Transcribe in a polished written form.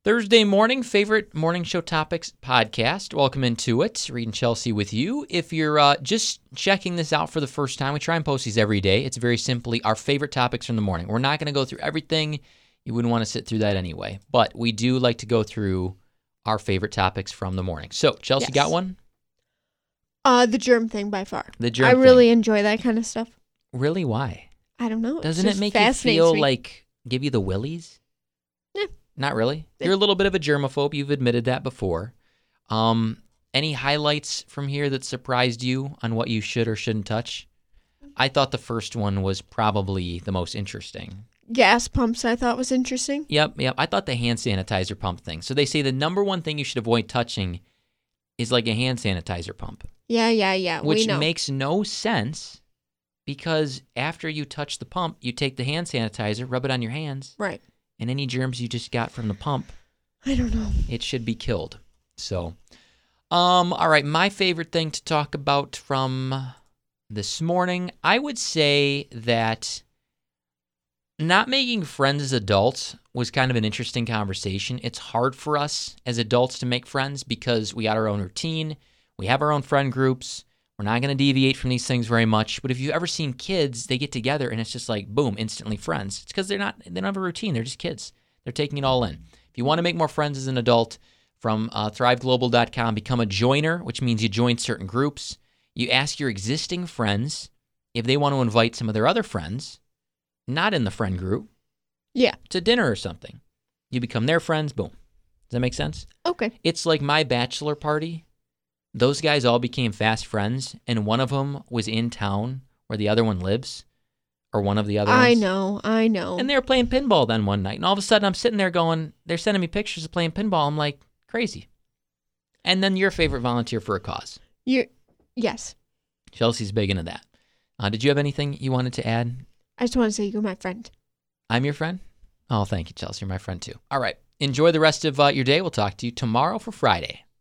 Thursday morning, favorite morning show topics podcast. Welcome into it. Reed and Chelsea with you. If you're just checking this out for the first time, we try and post these every day. It's very simply our favorite topics from the morning. We're not going to go through everything. You wouldn't want to sit through that anyway. But we do like to go through our favorite topics from the morning. So, Chelsea, Yes. got one? The germ thing by far. The germ I thing. really enjoy that kind of stuff. Really? Why? I don't know. Doesn't it make you feel like, give you the willies? Yeah. Not really. You're a little bit of a germaphobe. You've admitted that before. Any highlights from here that surprised you on what you should or shouldn't touch? I thought the first one was probably the most interesting. Gas pumps I thought was interesting. Yep. I thought the hand sanitizer pump thing. So they say the number one thing you should avoid touching is like a hand sanitizer pump. Yeah. Which we know. makes no sense because after you touch the pump, you take the hand sanitizer, rub it on your hands, Right. and any germs you just got from the pump, I don't know. it should be killed. So, all right, my favorite thing to talk about from this morning, I would say that not making friends as adults was kind of an interesting conversation. It's hard for us as adults to make friends because we got our own routine. We have our own friend groups. We're not going to deviate from these things very much. But if you've ever seen kids, they get together and it's just like, boom, instantly friends. It's because they don't have a routine. They're just kids. They're taking it all in. If you want to make more friends as an adult, from thriveglobal.com, become a joiner, which means you join certain groups. You ask your existing friends if they want to invite some of their other friends, not in the friend group, Yeah. to dinner or something. You become their friends, boom. Does that make sense? Okay. It's like my bachelor party. Those guys all became fast friends, and one of them was in town where the other one lives, or one of the other ones. I know. And they were playing pinball then one night, and all of a sudden I'm sitting there going, they're sending me pictures of playing pinball. I'm like, crazy. And then your favorite volunteer for a cause. Yes. Chelsea's big into that. Did you have anything you wanted to add? I just want to say you're my friend. I'm your friend? Oh, thank you, Chelsea. You're my friend, too. All right. Enjoy the rest of your day. We'll talk to you tomorrow for Friday.